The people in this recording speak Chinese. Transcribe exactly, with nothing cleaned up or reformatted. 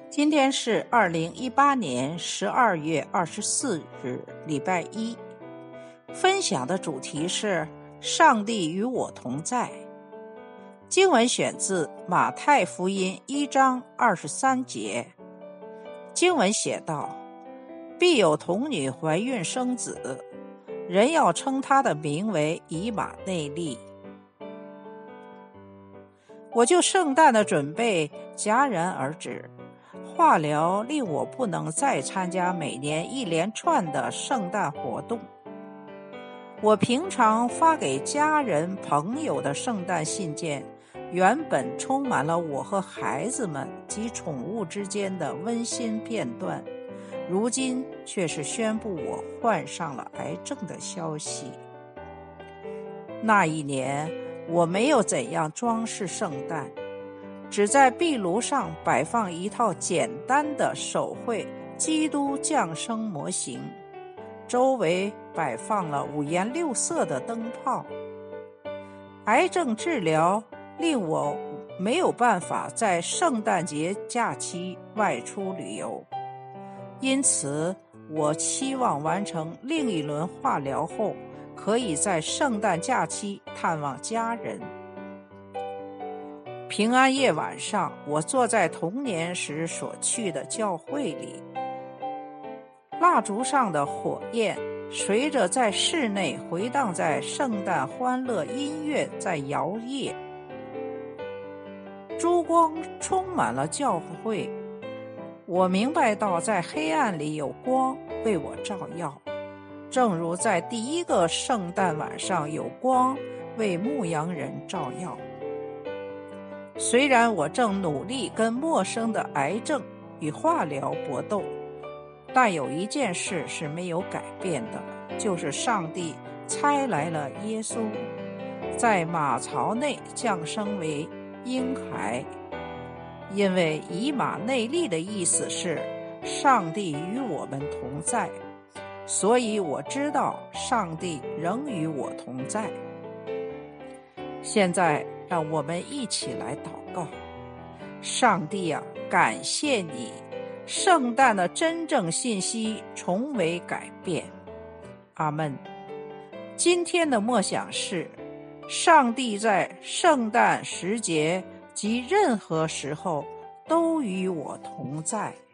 今天是二零一八年十二月二十四日，礼拜一。分享的主题是上帝与我同在。经文选自马太福音一章二十三节。经文写道：必有童女怀孕生子，人要称他的名为以马内利。我就圣诞的准备戛然而止，化疗令我不能再参加每年一连串的圣诞活动。我平常发给家人朋友的圣诞信件，原本充满了我和孩子们及宠物之间的温馨片段，如今却是宣布我患上了癌症的消息。那一年我没有怎样装饰圣诞，只在壁炉上摆放一套简单的手绘基督降生模型，周围摆放了五颜六色的灯泡。癌症治疗令我没有办法在圣诞节假期外出旅游，因此我期望完成另一轮化疗后，可以在圣诞假期探望家人。平安夜晚上，我坐在童年时所去的教会里，蜡烛上的火焰随着在室内回荡在圣诞欢乐音乐在摇曳，烛光充满了教会。我明白到在黑暗里有光为我照耀，正如在第一个圣诞晚上有光为牧羊人照耀。虽然我正努力跟陌生的癌症与化疗搏斗，但有一件事是没有改变的，就是上帝差来了耶稣，在马槽内降生为婴孩。因为以马内利的意思是上帝与我们同在，所以我知道上帝仍与我同在。现在让我们一起来祷告。上帝啊，感谢你，圣诞的真正信息从未改变。阿们。今天的默想是，上帝在圣诞时节及任何时候都与我同在。